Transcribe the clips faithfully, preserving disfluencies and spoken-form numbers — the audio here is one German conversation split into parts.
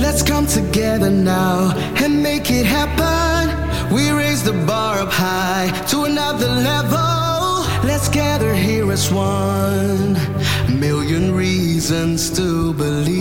Let's come together now and make it happen. We raise the bar up high to another level. Let's gather here as one. A million reasons to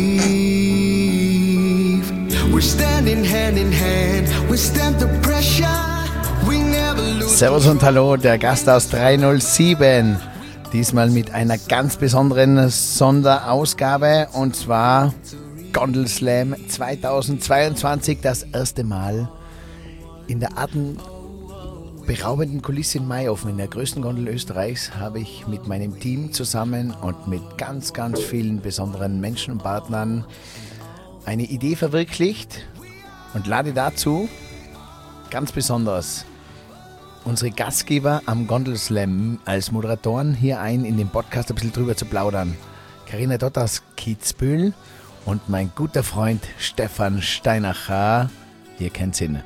believe. We're standing hand in hand. We stand the pressure. We never lose. Servus und hallo, der Gast aus drei null sieben. Diesmal mit einer ganz besonderen Sonderausgabe, und zwar Gondelslam zweitausendzweiundzwanzig, das erste Mal in der atemberaubenden Kulisse in Mayofen, in der größten Gondel Österreichs, habe ich mit meinem Team zusammen und mit ganz, ganz vielen besonderen Menschen und Partnern eine Idee verwirklicht und lade dazu ganz besonders unsere Gastgeber am Gondelslam als Moderatoren hier ein, in den Podcast ein bisschen drüber zu plaudern. Carina Dott aus Kitzbühel und mein guter Freund Stefan Steinacher, ihr kennt ihn.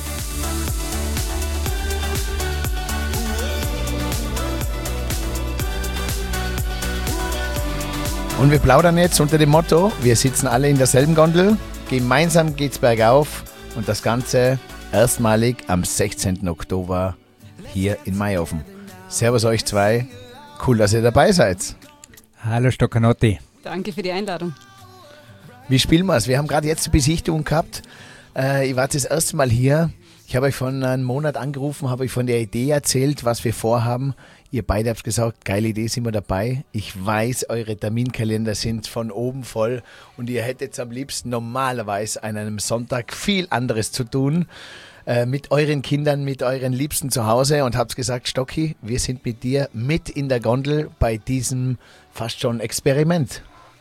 Und wir plaudern jetzt unter dem Motto, wir sitzen alle in derselben Gondel, gemeinsam geht's bergauf, und das Ganze erstmalig am sechzehnten Oktober hier in Mayofen. Servus euch zwei, cool, dass ihr dabei seid. Hallo Stoccanotti. Danke für die Einladung. Wie spielen wir es? Wir haben gerade jetzt die Besichtigung gehabt. Äh, ich war das erste Mal hier. Ich habe euch vor einem Monat angerufen, habe euch von der Idee erzählt, was wir vorhaben. Ihr beide habt gesagt, geile Idee, sind wir dabei. Ich weiß, eure Terminkalender sind von oben voll und ihr hättet am liebsten normalerweise an einem Sonntag viel anderes zu tun. Äh, mit euren Kindern, mit euren Liebsten zu Hause, und habt gesagt, Stocki, wir sind mit dir mit in der Gondel bei diesem fast schon Experiment.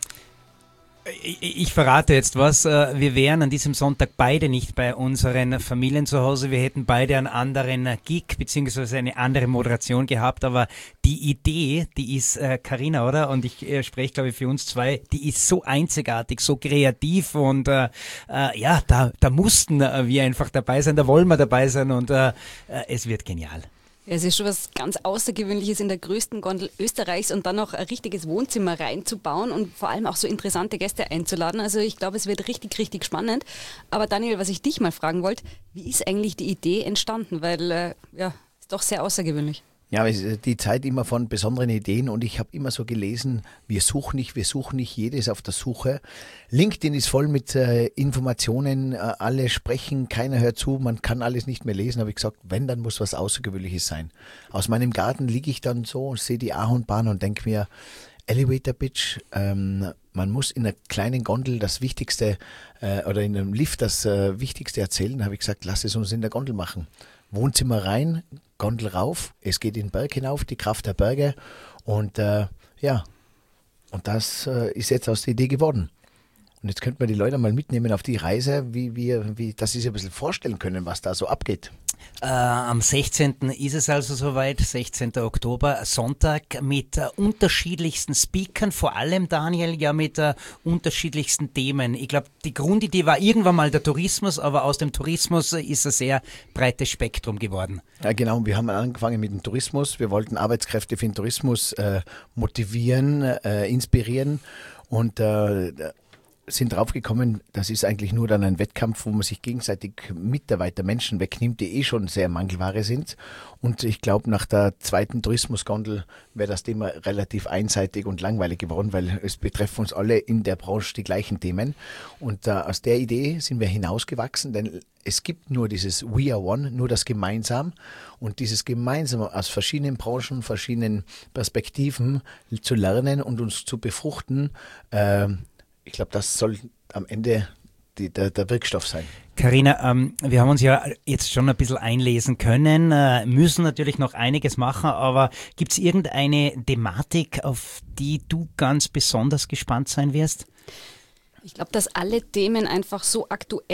Ich, ich verrate jetzt was. Wir wären an diesem Sonntag beide nicht bei unseren Familien zu Hause. Wir hätten beide einen anderen Gig beziehungsweise eine andere Moderation gehabt. Aber die Idee, die ist Carina, oder? Und ich äh, spreche, glaube ich, für uns zwei, die ist so einzigartig, so kreativ, und äh, äh, ja, da, da mussten wir einfach dabei sein, da wollen wir dabei sein, und äh, es wird genial. Es ist schon was ganz Außergewöhnliches, in der größten Gondel Österreichs und dann noch ein richtiges Wohnzimmer reinzubauen und vor allem auch so interessante Gäste einzuladen. Also ich glaube, es wird richtig, richtig spannend. Aber Daniel, was ich dich mal fragen wollte, wie ist eigentlich die Idee entstanden? Weil, äh, ja, ist doch sehr außergewöhnlich. Ja, die Zeit immer von besonderen Ideen, und ich habe immer so gelesen, wir suchen nicht, wir suchen nicht, jeder ist auf der Suche. LinkedIn ist voll mit äh, Informationen, äh, alle sprechen, keiner hört zu, man kann alles nicht mehr lesen. Habe ich gesagt, wenn, dann muss was Außergewöhnliches sein. Aus meinem Garten liege ich dann so und sehe die Ahornbahn und denke mir, Elevator Pitch, ähm, man muss in einer kleinen Gondel das Wichtigste äh, oder in einem Lift das äh, Wichtigste erzählen. Habe ich gesagt, lass es uns in der Gondel machen. Wohnzimmer rein, Gondel rauf, es geht in den Berg hinauf, die Kraft der Berge, und äh, ja, und das äh, ist jetzt aus der Idee geworden. Und jetzt könnten wir die Leute mal mitnehmen auf die Reise, wie wir, wie, dass sie sich ein bisschen vorstellen können, was da so abgeht. Äh, am sechzehnten ist es also soweit, sechzehnten Oktober, Sonntag, mit äh, unterschiedlichsten Speakern, vor allem Daniel, ja mit äh, unterschiedlichsten Themen. Ich glaube, die Grundidee war irgendwann mal der Tourismus, aber aus dem Tourismus ist ein sehr breites Spektrum geworden. Ja, genau, wir haben angefangen mit dem Tourismus. Wir wollten Arbeitskräfte für den Tourismus äh, motivieren, äh, inspirieren, und äh, sind draufgekommen, das ist eigentlich nur dann ein Wettkampf, wo man sich gegenseitig Mitarbeiter, Menschen wegnimmt, die eh schon sehr Mangelware sind. Und ich glaube, nach der zweiten Tourismusgondel wäre das Thema relativ einseitig und langweilig geworden, weil es betreffen uns alle in der Branche die gleichen Themen. Und äh, aus der Idee sind wir hinausgewachsen, denn es gibt nur dieses We are one, nur das Gemeinsam, und dieses Gemeinsam aus verschiedenen Branchen, verschiedenen Perspektiven zu lernen und uns zu befruchten, äh, ich glaube, das soll am Ende die, der, der Wirkstoff sein. Carina, ähm, wir haben uns ja jetzt schon ein bisschen einlesen können, äh, müssen natürlich noch einiges machen, aber gibt es irgendeine Thematik, auf die du ganz besonders gespannt sein wirst? Ich glaube, dass alle Themen einfach so aktuell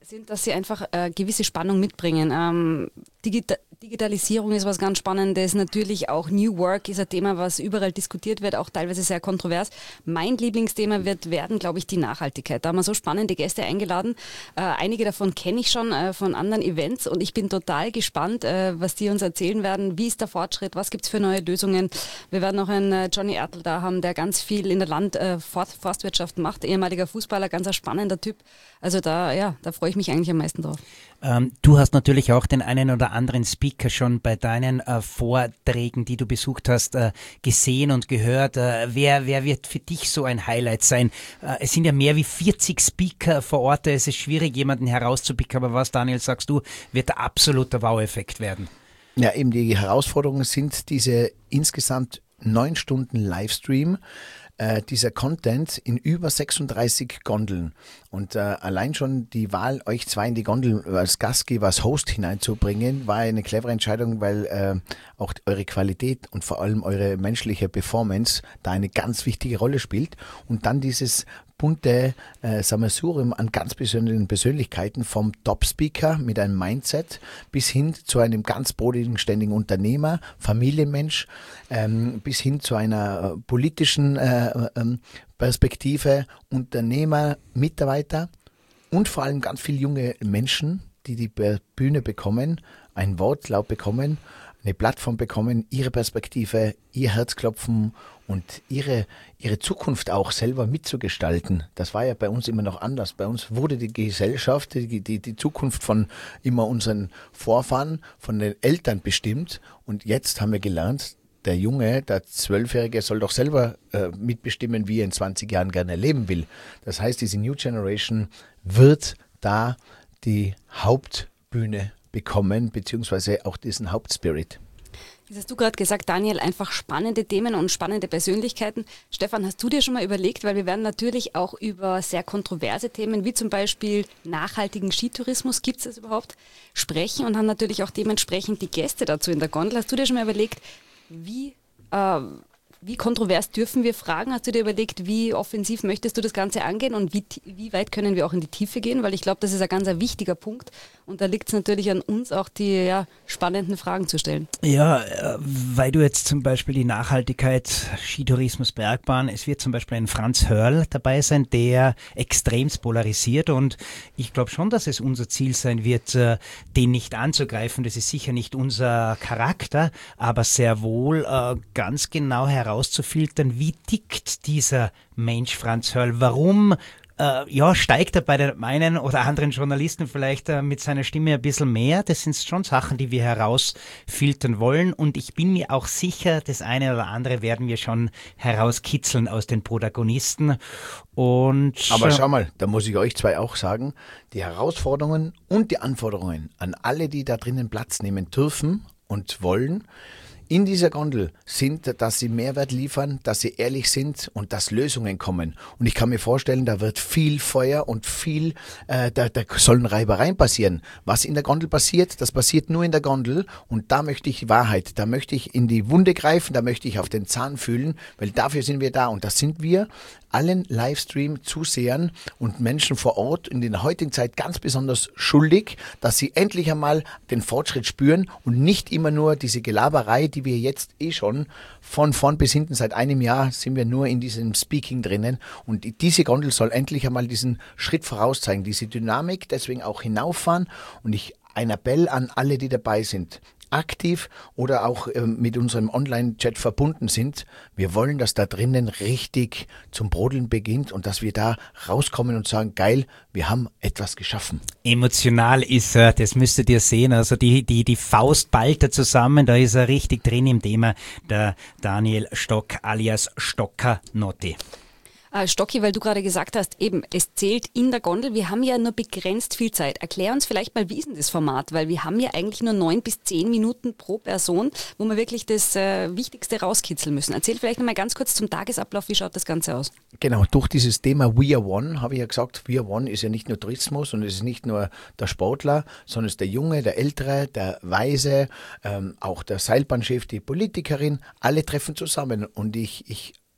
sind, dass sie einfach äh, gewisse Spannung mitbringen. Ähm, Digita- Digitalisierung ist was ganz Spannendes, natürlich auch New Work ist ein Thema, was überall diskutiert wird, auch teilweise sehr kontrovers. Mein Lieblingsthema wird werden, glaube ich, die Nachhaltigkeit. Da haben wir so spannende Gäste eingeladen. Äh, einige davon kenne ich schon äh, von anderen Events und ich bin total gespannt, äh, was die uns erzählen werden. Wie ist der Fortschritt? Was gibt es für neue Lösungen? Wir werden noch einen äh, Johnny Ertl da haben, der ganz viel in der Land äh, Forst- Forstwirtschaft macht, ehemaliger Fußballer, ganz ein spannender Typ. Also da, ja, da freue ich mich eigentlich am meisten drauf. Ähm, du hast natürlich auch den einen oder anderen Speaker schon bei deinen äh, Vorträgen, die du besucht hast, äh, gesehen und gehört. Äh, wer, wer wird für dich so ein Highlight sein? Äh, es sind ja mehr wie vierzig Speaker vor Ort. Es ist schwierig, jemanden herauszupicken. Aber was, Daniel, sagst du, wird der absolute Wow-Effekt werden? Ja, eben die Herausforderungen sind diese insgesamt neun Stunden Livestream. Äh, dieser Content in über sechsunddreißig Gondeln und äh, allein schon die Wahl, euch zwei in die Gondel als Gastgeber, als Host hineinzubringen, war eine clevere Entscheidung, weil äh, auch eure Qualität und vor allem eure menschliche Performance da eine ganz wichtige Rolle spielt und dann dieses bunte äh, Sammelsurium an ganz besonderen Persönlichkeiten vom Top-Speaker mit einem Mindset bis hin zu einem ganz bodenständigen Unternehmer, Familienmensch, ähm, bis hin zu einer äh, politischen äh, äh, Perspektive, Unternehmer, Mitarbeiter und vor allem ganz viele junge Menschen, die die Bühne bekommen, ein Wortlaut bekommen, eine Plattform bekommen, ihre Perspektive, ihr Herzklopfen und ihre, ihre Zukunft auch selber mitzugestalten. Das war ja bei uns immer noch anders. Bei uns wurde die Gesellschaft, die, die, die Zukunft von immer unseren Vorfahren, von den Eltern bestimmt. Und jetzt haben wir gelernt, der Junge, der Zwölfjährige soll doch selber äh, mitbestimmen, wie er in zwanzig Jahren gerne leben will. Das heißt, diese New Generation wird da die Hauptbühne bekommen, beziehungsweise auch diesen Hauptspirit. Das hast du gerade gesagt, Daniel, einfach spannende Themen und spannende Persönlichkeiten. Stefan, hast du dir schon mal überlegt, weil wir werden natürlich auch über sehr kontroverse Themen, wie zum Beispiel nachhaltigen Skitourismus, gibt es das überhaupt, sprechen und haben natürlich auch dementsprechend die Gäste dazu in der Gondel. Hast du dir schon mal überlegt, wie, äh, wie kontrovers dürfen wir fragen? Hast du dir überlegt, wie offensiv möchtest du das Ganze angehen und wie, wie weit können wir auch in die Tiefe gehen? Weil ich glaube, das ist ein ganz ein wichtiger Punkt und da liegt es natürlich an uns, auch die ja, spannenden Fragen zu stellen. Ja, äh, weil du jetzt zum Beispiel die Nachhaltigkeit, Skitourismus, Bergbahn, es wird zum Beispiel ein Franz Hörl dabei sein, der extremst polarisiert und ich glaube schon, dass es unser Ziel sein wird, äh, den nicht anzugreifen. Das ist sicher nicht unser Charakter, aber sehr wohl äh, ganz genau herauszufiltern, wie tickt dieser Mensch Franz Hörl, warum Äh, ja, steigt er bei dem einen oder anderen Journalisten vielleicht äh, mit seiner Stimme ein bisschen mehr. Das sind schon Sachen, die wir herausfiltern wollen und ich bin mir auch sicher, das eine oder andere werden wir schon herauskitzeln aus den Protagonisten. Und aber schau mal, da muss ich euch zwei auch sagen, die Herausforderungen und die Anforderungen an alle, die da drinnen Platz nehmen dürfen und wollen, in dieser Gondel sind, dass sie Mehrwert liefern, dass sie ehrlich sind und dass Lösungen kommen. Und ich kann mir vorstellen, da wird viel Feuer und viel, äh, da, da sollen Reibereien passieren. Was in der Gondel passiert, das passiert nur in der Gondel und da möchte ich Wahrheit, da möchte ich in die Wunde greifen, da möchte ich auf den Zahn fühlen, weil dafür sind wir da und das sind wir allen Livestream-Zusehern und Menschen vor Ort in der heutigen Zeit ganz besonders schuldig, dass sie endlich einmal den Fortschritt spüren und nicht immer nur diese Gelaberei, die wir jetzt eh schon von vorn bis hinten, seit einem Jahr sind wir nur in diesem Speaking drinnen und diese Gondel soll endlich einmal diesen Schritt vorauszeigen, diese Dynamik, deswegen auch hinauffahren und ich ein Appell an alle, die dabei sind, aktiv oder auch äh, mit unserem Online-Chat verbunden sind. Wir wollen, dass da drinnen richtig zum Brodeln beginnt und dass wir da rauskommen und sagen, geil, wir haben etwas geschaffen. Emotional ist er, das müsstet ihr sehen, also die, die, die Faust ballt er zusammen, da ist er richtig drin im Thema, der Daniel Stock alias Stocker Notti. Stocki, weil du gerade gesagt hast, eben, es zählt in der Gondel. Wir haben ja nur begrenzt viel Zeit. Erklär uns vielleicht mal, wie ist denn das Format? Weil wir haben ja eigentlich nur neun bis zehn Minuten pro Person, wo wir wirklich das äh, Wichtigste rauskitzeln müssen. Erzähl vielleicht nochmal ganz kurz zum Tagesablauf, wie schaut das Ganze aus? Genau, durch dieses Thema We Are One, habe ich ja gesagt, We Are One ist ja nicht nur Tourismus und es ist nicht nur der Sportler, sondern es ist der Junge, der Ältere, der Weise, ähm, auch der Seilbahnchef, die Politikerin, alle treffen zusammen und ich, ich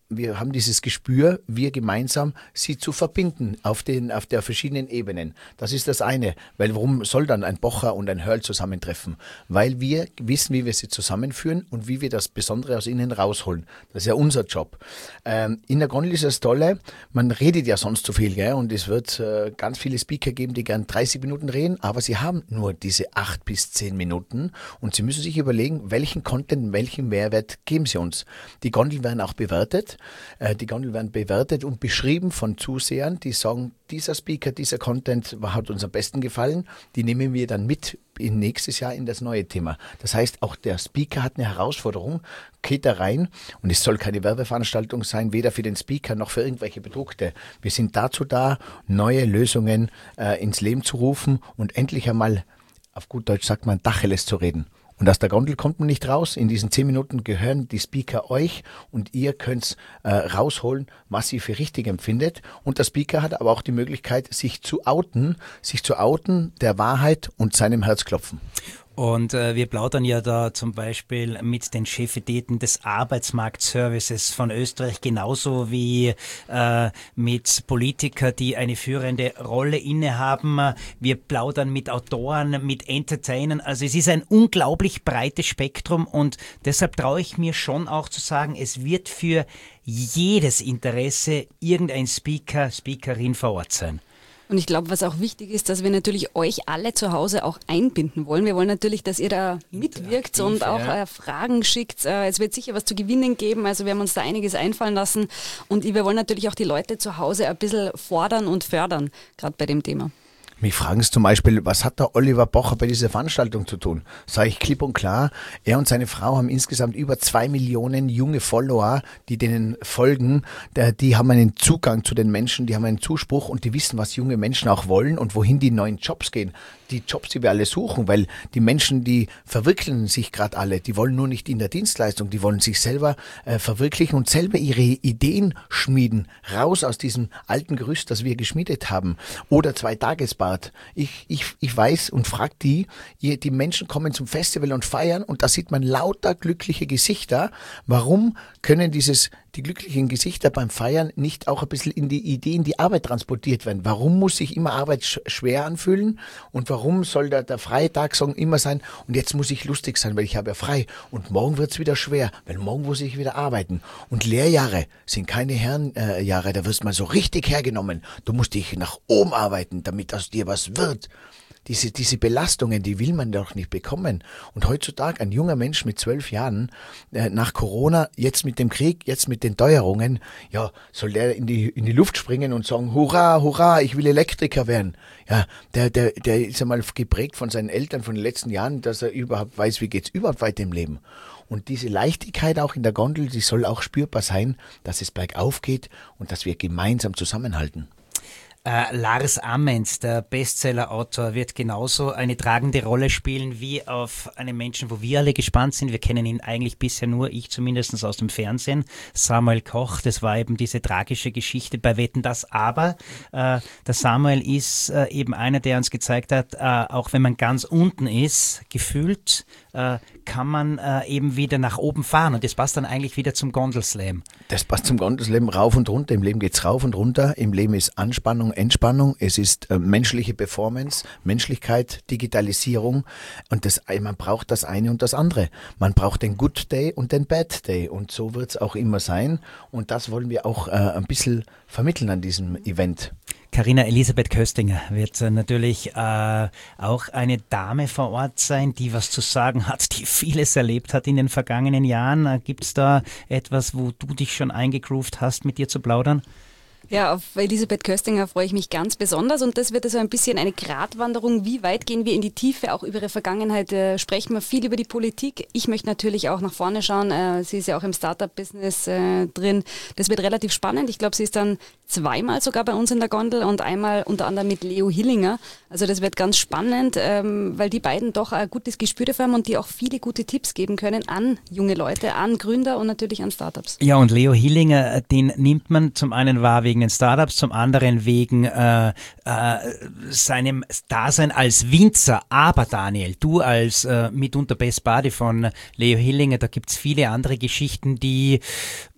wir haben dieses Gespür, wir gemeinsam sie zu verbinden auf den, auf der verschiedenen Ebenen. Das ist das eine. Weil warum soll dann ein Bocher und ein Hörl zusammentreffen? Weil wir wissen, wie wir sie zusammenführen und wie wir das Besondere aus ihnen rausholen. Das ist ja unser Job. Ähm, in der Gondel ist das Tolle, man redet ja sonst zu viel, gell? Und es wird äh, ganz viele Speaker geben, die gern dreißig Minuten reden, aber sie haben nur diese acht bis zehn Minuten und sie müssen sich überlegen, welchen Content, welchen Mehrwert geben sie uns. Die Gondeln werden auch bewertet. Die Gondeln werden bewertet und beschrieben von Zusehern, die sagen, dieser Speaker, dieser Content hat uns am besten gefallen. Die nehmen wir dann mit in nächstes Jahr in das neue Thema. Das heißt, auch der Speaker hat eine Herausforderung, geht da rein und es soll keine Werbeveranstaltung sein, weder für den Speaker noch für irgendwelche Produkte. Wir sind dazu da, neue Lösungen äh, ins Leben zu rufen und endlich einmal, auf gut Deutsch sagt man, Tacheles zu reden. Und aus der Gondel kommt man nicht raus. In diesen zehn Minuten gehören die Speaker euch und ihr könnt äh, rausholen, was ihr für richtig empfindet. Und der Speaker hat aber auch die Möglichkeit, sich zu outen, sich zu outen der Wahrheit und seinem Herzklopfen. Und äh, wir plaudern ja da zum Beispiel mit den Chefetäten des Arbeitsmarktservices von Österreich, genauso wie äh, mit Politikern, die eine führende Rolle innehaben. Wir plaudern mit Autoren, mit Entertainern. Also es ist ein unglaublich breites Spektrum und deshalb traue ich mir schon auch zu sagen, es wird für jedes Interesse irgendein Speaker, Speakerin vor Ort sein. Und ich glaube, was auch wichtig ist, dass wir natürlich euch alle zu Hause auch einbinden wollen. Wir wollen natürlich, dass ihr da mitwirkt und auch ja. äh, Fragen schickt. Äh, es wird sicher was zu gewinnen geben. Also wir haben uns da einiges einfallen lassen. Und wir wollen natürlich auch die Leute zu Hause ein bisschen fordern und fördern, gerade bei dem Thema. Mich fragen Sie zum Beispiel, was hat der Oliver Pocher bei dieser Veranstaltung zu tun? Sage ich klipp und klar, er und seine Frau haben insgesamt über zwei Millionen junge Follower, die denen folgen. Die haben einen Zugang zu den Menschen, die haben einen Zuspruch und die wissen, was junge Menschen auch wollen und wohin die neuen Jobs gehen. Die Jobs, die wir alle suchen, weil die Menschen, die verwirklichen sich gerade alle, die wollen nur nicht in der Dienstleistung, die wollen sich selber äh, verwirklichen und selber ihre Ideen schmieden, raus aus diesem alten Gerüst, das wir geschmiedet haben. Oder Zwei-Tagesbad. Ich, ich, ich weiß und frage die, die Menschen kommen zum Festival und feiern und da sieht man lauter glückliche Gesichter. Warum können dieses die glücklichen Gesichter beim Feiern nicht auch ein bisschen in die Ideen, die Arbeit transportiert werden? Warum muss sich immer Arbeit sch- schwer anfühlen? Und warum soll der, der freie Tag sagen immer sein, und jetzt muss ich lustig sein, weil ich habe ja frei. Und morgen wird's wieder schwer, weil morgen muss ich wieder arbeiten. Und Lehrjahre sind keine Herrenjahre, äh, da wirst du mal so richtig hergenommen. Du musst dich nach oben arbeiten, damit aus dir was wird. Diese, diese Belastungen, die will man doch nicht bekommen. Und heutzutage ein junger Mensch mit zwölf Jahren, äh, nach Corona, jetzt mit dem Krieg, jetzt mit den Teuerungen, ja, soll der in die, in die Luft springen und sagen, hurra, hurra, ich will Elektriker werden. Ja, der, der, der ist einmal geprägt von seinen Eltern von den letzten Jahren, dass er überhaupt weiß, wie geht's überhaupt weiter im Leben. Und diese Leichtigkeit auch in der Gondel, die soll auch spürbar sein, dass es bergauf geht und dass wir gemeinsam zusammenhalten. Äh, Lars Amenz, der Bestseller-Autor, wird genauso eine tragende Rolle spielen wie auf einen Menschen, wo wir alle gespannt sind. Wir kennen ihn eigentlich bisher nur, ich zumindest aus dem Fernsehen. Samuel Koch, das war eben diese tragische Geschichte bei Wetten, dass. Aber äh, der Samuel ist äh, eben einer, der uns gezeigt hat, äh, auch wenn man ganz unten ist, gefühlt, äh, kann man äh, eben wieder nach oben fahren. Und das passt dann eigentlich wieder zum Gondelslam. Das passt zum Gondelslam rauf und runter. Im Leben geht's rauf und runter. Im Leben ist Anspannung, Entspannung. Es ist äh, menschliche Performance, Menschlichkeit, Digitalisierung. Und das, man braucht das eine und das andere. Man braucht den Good Day und den Bad Day. Und so wird's auch immer sein. Und das wollen wir auch äh, ein bisschen vermitteln an diesem Event. Carina Elisabeth Köstinger wird äh, natürlich äh, auch eine Dame vor Ort sein, die was zu sagen hat, die vieles erlebt hat in den vergangenen Jahren. Äh, Gibt es da etwas, wo du dich schon eingegroovt hast, mit dir zu plaudern? Ja, auf Elisabeth Köstinger freue ich mich ganz besonders und das wird also ein bisschen eine Gratwanderung. Wie weit gehen wir in die Tiefe, auch über ihre Vergangenheit, äh, sprechen wir viel über die Politik. Ich möchte natürlich auch nach vorne schauen, äh, sie ist ja auch im Startup-Business äh, drin. Das wird relativ spannend. Ich glaube, sie ist dann zweimal sogar bei uns in der Gondel und einmal unter anderem mit Leo Hillinger. Also das wird ganz spannend, ähm, weil die beiden doch ein gutes Gespür dafür haben und die auch viele gute Tipps geben können an junge Leute, an Gründer und natürlich an Startups. Ja, und Leo Hillinger, den nimmt man zum einen wahr wegen den Startups, zum anderen wegen äh, äh, seinem Dasein als Winzer. Aber Daniel, du als äh, mitunter Best Buddy von Leo Hillinger, da gibt's viele andere Geschichten, die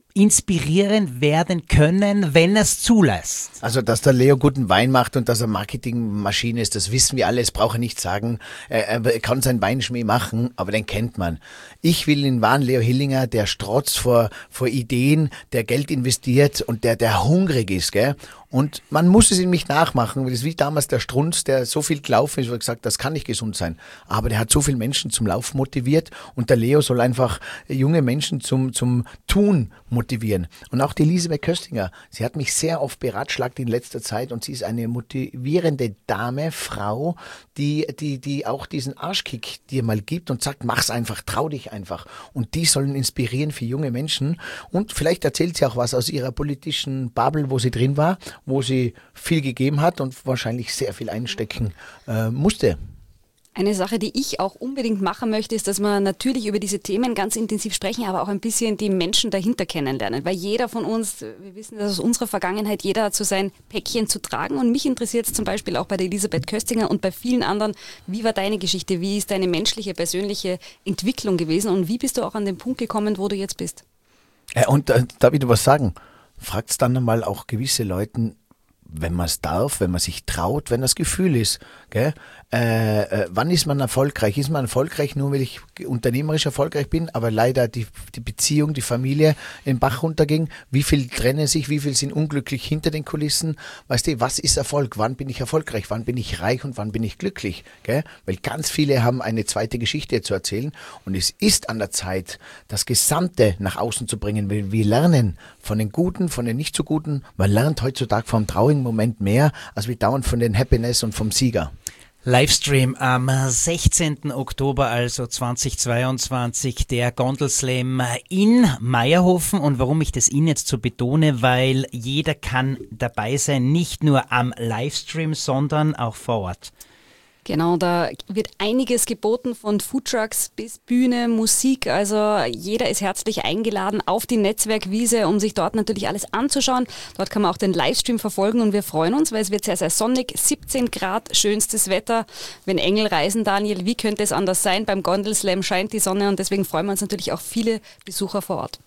inspirieren werden können, wenn er es zulässt. Also, dass der Leo guten Wein macht und dass er Marketingmaschine ist, das wissen wir alle, das braucht er nicht sagen. Er, er kann seinen Weinschmäh machen, aber den kennt man. Ich will den wahren Leo Hillinger, der strotzt vor, vor Ideen, der Geld investiert und der, der hungrig ist, gell? Und man muss es ihm nicht nachmachen, das ist wie damals der Strunz, der so viel gelaufen ist, wo er gesagt, das kann nicht gesund sein. Aber der hat so viele Menschen zum Lauf motiviert und der Leo soll einfach junge Menschen zum, zum Tun motivieren. Und auch die Elisabeth Köstinger, sie hat mich sehr oft beratschlagt in letzter Zeit und sie ist eine motivierende Dame, Frau, die, die, die auch diesen Arschkick dir mal gibt und sagt, mach's einfach, trau dich einfach. Und die sollen inspirieren für junge Menschen und vielleicht erzählt sie auch was aus ihrer politischen Bubble, wo sie drin war, wo sie viel gegeben hat und wahrscheinlich sehr viel einstecken äh, musste. Eine Sache, die ich auch unbedingt machen möchte, ist, dass wir natürlich über diese Themen ganz intensiv sprechen, aber auch ein bisschen die Menschen dahinter kennenlernen. Weil jeder von uns, wir wissen das aus unserer Vergangenheit, jeder hat so sein Päckchen zu tragen. Und mich interessiert es zum Beispiel auch bei der Elisabeth Köstinger und bei vielen anderen, wie war deine Geschichte, wie ist deine menschliche, persönliche Entwicklung gewesen und wie bist du auch an den Punkt gekommen, wo du jetzt bist? Äh, und äh, darf ich dir was sagen? Fragt es dann einmal auch gewisse Leuten, wenn man es darf, wenn man sich traut, wenn das Gefühl ist. Gell? Äh, äh, wann ist man erfolgreich? Ist man erfolgreich nur, weil ich unternehmerisch erfolgreich bin, aber leider die, die Beziehung, die Familie in den Bach runterging? Wie viel trennen sich, wie viel sind unglücklich hinter den Kulissen? Weißt du, was ist Erfolg? Wann bin ich erfolgreich? Wann bin ich reich und wann bin ich glücklich? Gell? Weil ganz viele haben eine zweite Geschichte zu erzählen und es ist an der Zeit, das Gesamte nach außen zu bringen, weil wir lernen von den Guten, von den nicht so Guten. Man lernt heutzutage vom traurigen Moment mehr, als wir dauernd von den Happiness und vom Sieger. Livestream am sechzehnten Oktober, also zweitausendzweiundzwanzig, der Gondelslam in Meierhofen. Und warum ich das in jetzt so betone, weil jeder kann dabei sein, nicht nur am Livestream, sondern auch vor Ort. Genau, da wird einiges geboten, von Foodtrucks bis Bühne, Musik. Also jeder ist herzlich eingeladen auf die Netzwerkwiese, um sich dort natürlich alles anzuschauen. Dort kann man auch den Livestream verfolgen und wir freuen uns, weil es wird sehr, sehr sonnig, siebzehn Grad, schönstes Wetter. Wenn Engel reisen, Daniel, wie könnte es anders sein? Beim Gondelslam scheint die Sonne und deswegen freuen wir uns natürlich auch viele Besucher vor Ort.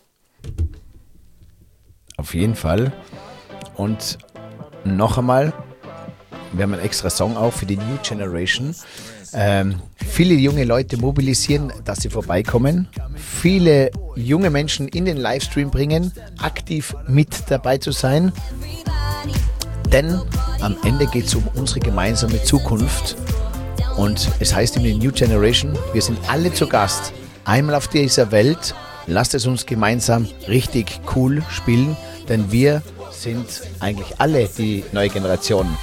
Auf jeden Fall. Und noch einmal, wir haben einen extra Song auch für die New Generation. Ähm, viele junge Leute mobilisieren, dass sie vorbeikommen. Viele junge Menschen in den Livestream bringen, aktiv mit dabei zu sein. Denn am Ende geht es um unsere gemeinsame Zukunft. Und es heißt in der New Generation, wir sind alle zu Gast. Einmal auf dieser Welt. Lasst es uns gemeinsam richtig cool spielen. Denn wir sind eigentlich alle die neue Generation.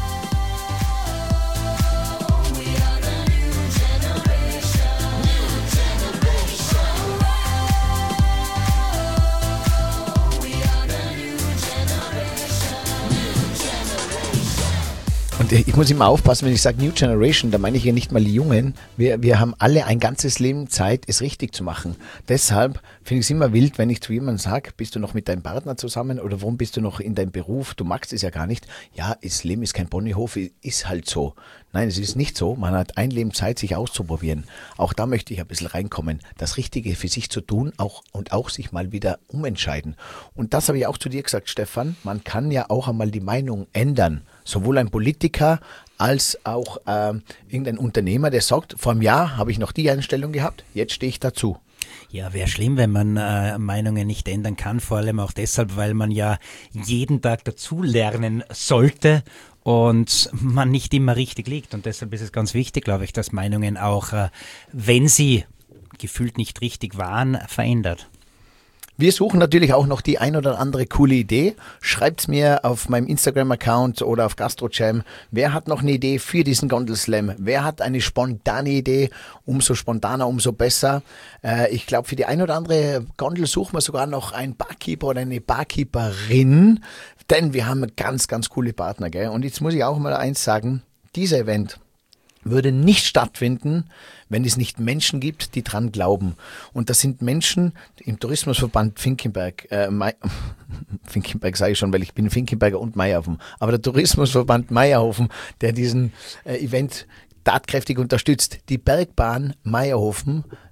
Ich muss immer aufpassen, wenn ich sage New Generation, da meine ich ja nicht mal die Jungen. Wir, wir haben alle ein ganzes Leben Zeit, es richtig zu machen. Deshalb finde ich es immer wild, wenn ich zu jemandem sage, bist du noch mit deinem Partner zusammen oder warum bist du noch in deinem Beruf? Du magst es ja gar nicht. Ja, das Leben ist kein Ponyhof, ist halt so. Nein, es ist nicht so. Man hat ein Leben Zeit, sich auszuprobieren. Auch da möchte ich ein bisschen reinkommen. Das Richtige für sich zu tun auch und auch sich mal wieder umentscheiden. Und das habe ich auch zu dir gesagt, Stefan. Man kann ja auch einmal die Meinung ändern. Sowohl ein Politiker als auch äh, irgendein Unternehmer, der sagt, vor einem Jahr habe ich noch die Einstellung gehabt, jetzt stehe ich dazu. Ja, wäre schlimm, wenn man äh, Meinungen nicht ändern kann, vor allem auch deshalb, weil man ja jeden Tag dazulernen sollte und man nicht immer richtig liegt. Und deshalb ist es ganz wichtig, glaube ich, dass Meinungen auch, äh, wenn sie gefühlt nicht richtig waren, verändert. Wir suchen natürlich auch noch die ein oder andere coole Idee. Schreibt's mir auf meinem Instagram-Account oder auf GastroJam. Wer hat noch eine Idee für diesen Gondelslam? Wer hat eine spontane Idee? Umso spontaner, umso besser. Äh, ich glaube, für die ein oder andere Gondel suchen wir sogar noch einen Barkeeper oder eine Barkeeperin. Denn wir haben ganz, ganz coole Partner, gell? Und jetzt muss ich auch mal eins sagen. Dieser Event würde nicht stattfinden, wenn es nicht Menschen gibt, die dran glauben. Und das sind Menschen im Tourismusverband Finkenberg, äh, Mai, Finkenberg sage ich schon, weil ich bin Finkenberger und Meierhofen, aber der Tourismusverband Meierhofen, der diesen äh, Event tatkräftig unterstützt. Die Bergbahn Meierhofen,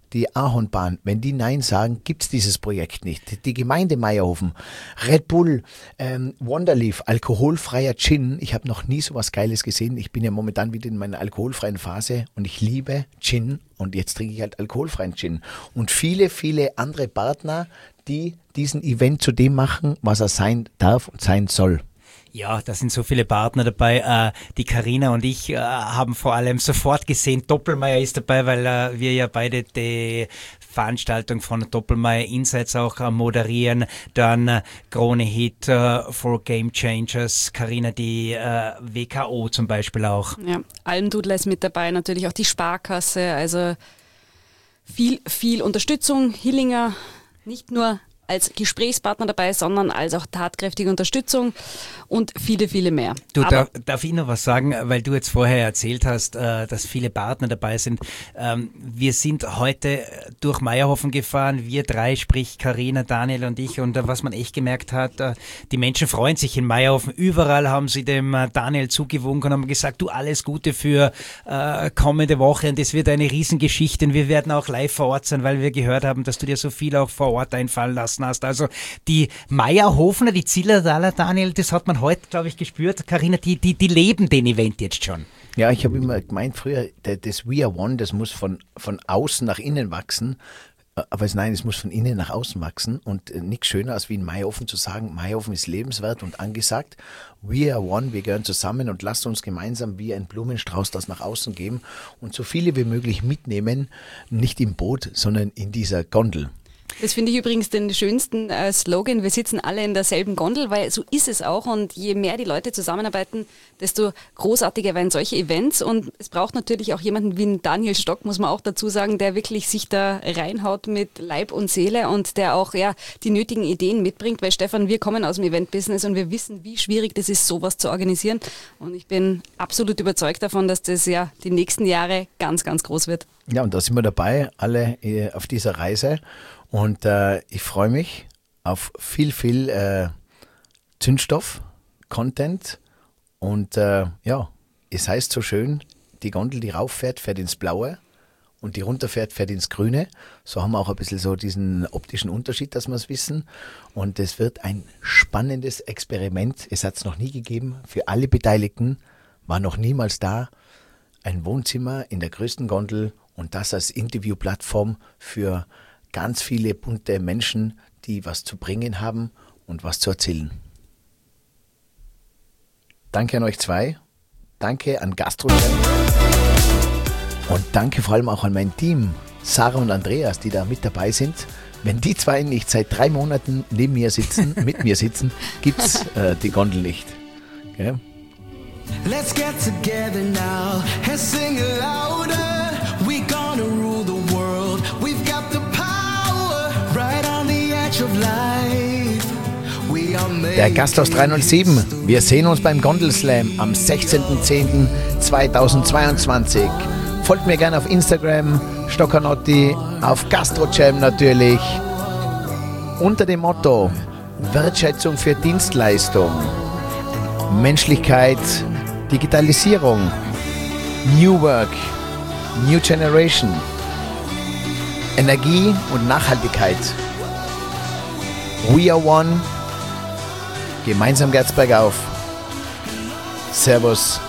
die Ahornbahn, wenn die Nein sagen, gibt es dieses Projekt nicht. Die Gemeinde Meierhofen, Red Bull, ähm, Wonderleaf, alkoholfreier Gin. Ich habe noch nie so was Geiles gesehen. Ich bin ja momentan wieder in meiner alkoholfreien Phase und ich liebe Gin und jetzt trinke ich halt alkoholfreien Gin. Und viele, viele andere Partner, die diesen Event zu dem machen, was er sein darf und sein soll. Ja, da sind so viele Partner dabei. Äh, die Carina und ich äh, haben vor allem sofort gesehen, Doppelmayr ist dabei, weil äh, wir ja beide die Veranstaltung von Doppelmayr Insights auch äh, moderieren. Dann äh, Krone Hit äh, for Game Changers, Carina die äh, W K O zum Beispiel auch. Ja, Almdudler ist mit dabei, natürlich auch die Sparkasse, also viel, viel Unterstützung. Hillinger, nicht nur als Gesprächspartner dabei, sondern als auch tatkräftige Unterstützung und viele, viele mehr. Du, Aber darf, darf ich noch was sagen, weil du jetzt vorher erzählt hast, äh, dass viele Partner dabei sind. Ähm, wir sind heute durch Meierhofen gefahren, wir drei, sprich Carina, Daniel und ich, und äh, was man echt gemerkt hat, äh, die Menschen freuen sich in Meierhofen. Überall haben sie dem äh, Daniel zugewunken und haben gesagt, du, alles Gute für äh, kommende Woche und es wird eine Riesengeschichte und wir werden auch live vor Ort sein, weil wir gehört haben, dass du dir so viel auch vor Ort einfallen lassen hast. Also die Meierhofener, die Zillertaler, Daniel, das hat man heute, glaube ich, gespürt. Carina, die, die, die leben den Event jetzt schon. Ja, ich habe immer gemeint früher, das We Are One, das muss von, von außen nach innen wachsen. Aber es, nein, es muss von innen nach außen wachsen. Und äh, nichts schöner, als wie in Meierhofen zu sagen, Meierhofen ist lebenswert und angesagt. We are one, wir gehören zusammen und lasst uns gemeinsam wie ein Blumenstrauß das nach außen geben und so viele wie möglich mitnehmen, nicht im Boot, sondern in dieser Gondel. Das finde ich übrigens den schönsten äh, Slogan, wir sitzen alle in derselben Gondel, weil so ist es auch und je mehr die Leute zusammenarbeiten, desto großartiger werden solche Events und es braucht natürlich auch jemanden wie ein Daniel Stock, muss man auch dazu sagen, der wirklich sich da reinhaut mit Leib und Seele und der auch ja die nötigen Ideen mitbringt, weil Stefan, wir kommen aus dem Event-Business und wir wissen, wie schwierig das ist, sowas zu organisieren und ich bin absolut überzeugt davon, dass das ja die nächsten Jahre ganz, ganz groß wird. Ja, und da sind wir dabei, alle äh, auf dieser Reise. Und äh, ich freue mich auf viel, viel äh, Zündstoff, Content und äh, ja, es heißt so schön, die Gondel, die rauffährt, fährt ins Blaue und die runterfährt, fährt ins Grüne. So haben wir auch ein bisschen so diesen optischen Unterschied, dass wir es wissen. Und es wird ein spannendes Experiment. Es hat es noch nie gegeben. Für alle Beteiligten war noch niemals da. Ein Wohnzimmer in der größten Gondel und das als Interviewplattform für ganz viele bunte Menschen, die was zu bringen haben und was zu erzählen. Danke an euch zwei, danke an GastroChef und danke vor allem auch an mein Team, Sarah und Andreas, die da mit dabei sind. Wenn die zwei nicht seit drei Monaten neben mir sitzen, mit mir sitzen, gibt es äh, die Gondel nicht. Okay? Let's get together now and sing it louder. We gonna rule the world. We've got the power right on the edge of life. We are made. Der Gasthaus dreihundertsieben. Wir sehen uns beim Gondelslam am sechzehnten zehnten zweitausendzweiundzwanzig. Folgt mir gerne auf Instagram, Stoccanotti, auf GastroChef natürlich. Unter dem Motto Wertschätzung für Dienstleistung, Menschlichkeit, Digitalisierung, New Work, New Generation, Energie und Nachhaltigkeit. We are one. Gemeinsam geht's bergauf. Servus.